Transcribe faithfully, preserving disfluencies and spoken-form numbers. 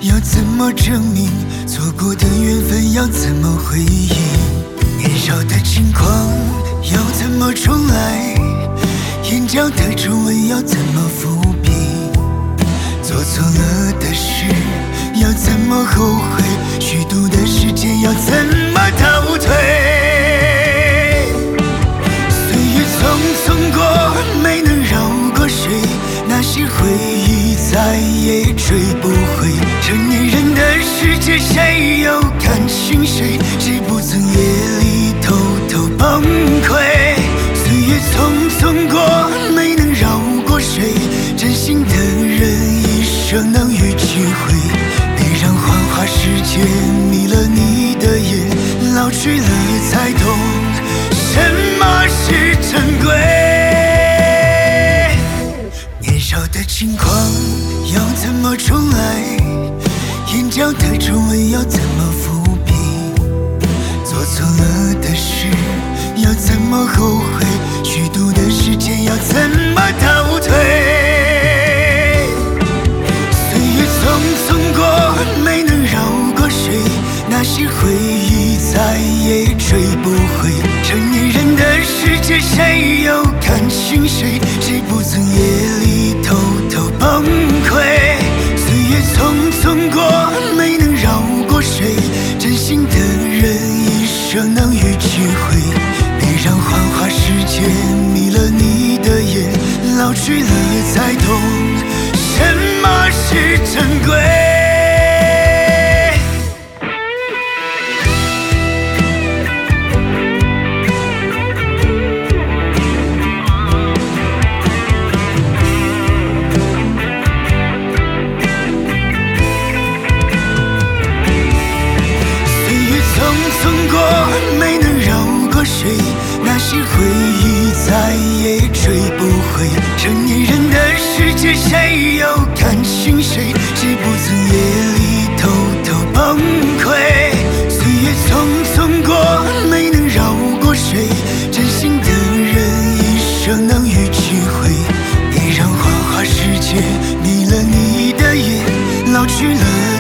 要怎么证明？错过的缘分要怎么回应？年少的轻狂要怎么重来？眼角的皱纹要怎么抚平？做错了的事要怎么后悔？虚度的时间要怎么倒退？岁月匆匆过，没能绕过谁，那些回忆再也追不回。成年人的世界，谁又看清谁？谁不曾夜里偷偷崩溃？岁月匆匆过，没能绕过谁？真心的人一生能与几回？别让幻化世界迷了你的眼，老去了也才懂什么是珍贵。年少的轻狂要怎么重来？眼角的皱纹要怎么抚平？做错了的事要怎么后悔？虚度的时间要怎么倒退？岁月匆匆过，没能绕过谁？那些回忆再也追不回。成年人的世界，谁又看清谁？谁不曾夜里偷偷崩溃？岁月匆匆过，没能绕过谁？真心的人一生能遇几回？别让幻化世界迷了你的眼，老去了也才懂什么是珍贵。没能绕过谁？那些回忆再也追不回。成年人的世界，谁又看清谁？谁不曾夜里偷偷崩溃？岁月匆匆过，没能绕过谁？真心的人一生能遇几回？别让幻化世界迷了你的眼，老去了